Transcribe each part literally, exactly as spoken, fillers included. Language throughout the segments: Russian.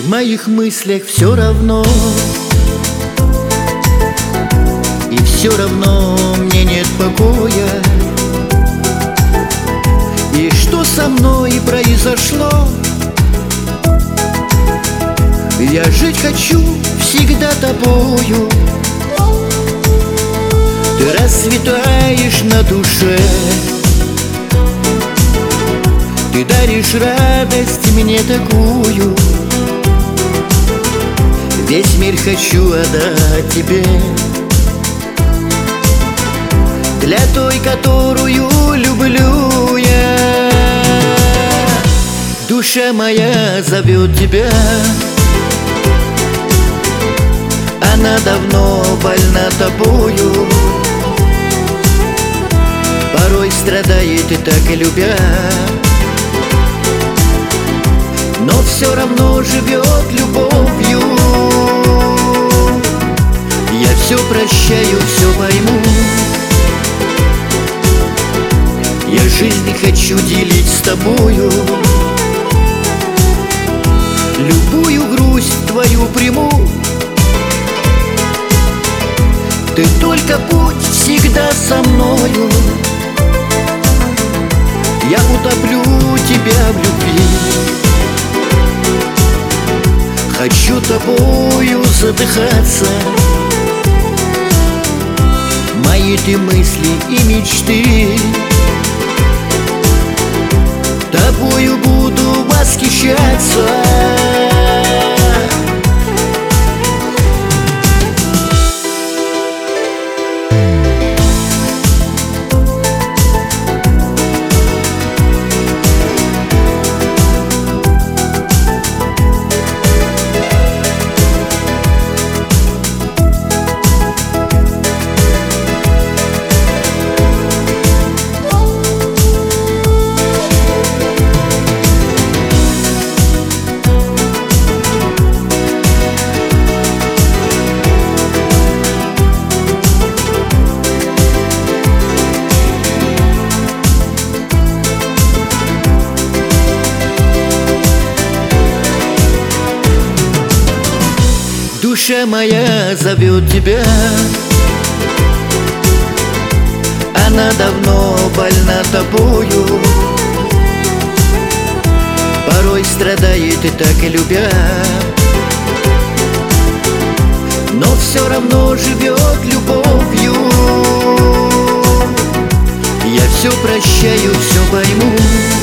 в моих мыслях все равно, и все равно мне нет покоя. И что со мной произошло? Я жить хочу всегда тобою. Ты расцветаешь на душе, ты даришь радость мне такую. Весь мир хочу отдать тебе, для той, которую люблю я. Душа моя зовет тебя, она давно больна тобою, порой страдает и так и любя, но все равно живет любовью. Я все прощаю, все пойму, я жизнь хочу делить с тобою. Любую грусть твою приму, ты только будь всегда со мною. Я утоплю тебя в любви, хочу тобою задыхаться. Мои ты мысли и мечты, тобою буду восхищаться. Душа моя зовет тебя, она давно больна тобою, порой страдает и так и любя, но все равно живет любовью. Я все прощаю, все пойму,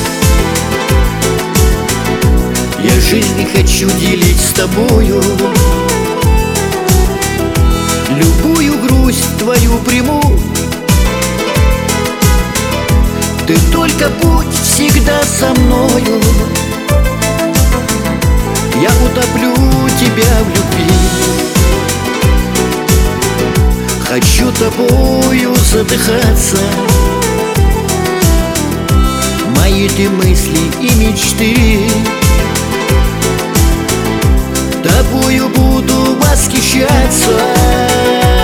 я жизнь хочу делить с тобою. Любую грусть твою приму, ты только будь всегда со мною. Я утоплю тебя в любви, хочу тобою задыхаться. Мои ты мысли и мечты, тобою буду восхищаться.